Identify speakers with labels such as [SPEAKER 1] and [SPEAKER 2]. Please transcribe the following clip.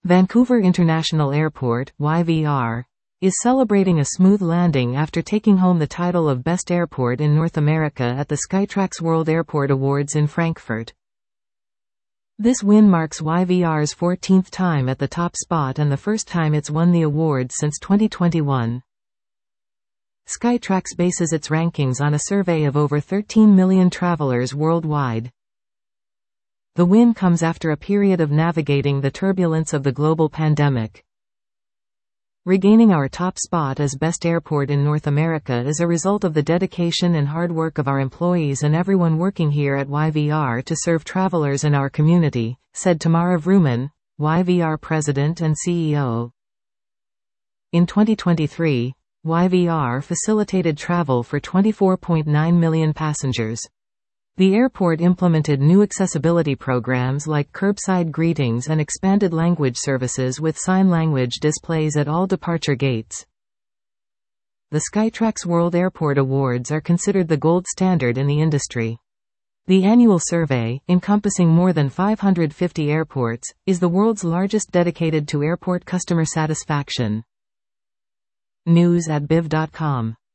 [SPEAKER 1] Vancouver International Airport, YVR, is celebrating a smooth landing after taking home the title of Best Airport in North America at the Skytrax World Airport Awards in Frankfurt. This win marks YVR's 14th time at the top spot and the first time it's won the award since 2021. Skytrax bases its rankings on a survey of over 13 million travelers worldwide. The win comes after a period of navigating the turbulence of the global pandemic. Regaining our top spot as Best Airport in North America is a result of the dedication and hard work of our employees and everyone working here at YVR to serve travelers in our community, said Tamara Vrooman, YVR President and CEO. In 2023, YVR facilitated travel for 24.9 million passengers. The airport implemented new accessibility programs like curbside greetings and expanded language services with sign language displays at all departure gates. The Skytrax World Airport Awards are considered the gold standard in the industry. The annual survey, encompassing more than 550 airports, is the world's largest dedicated to airport customer satisfaction. News at BIV.com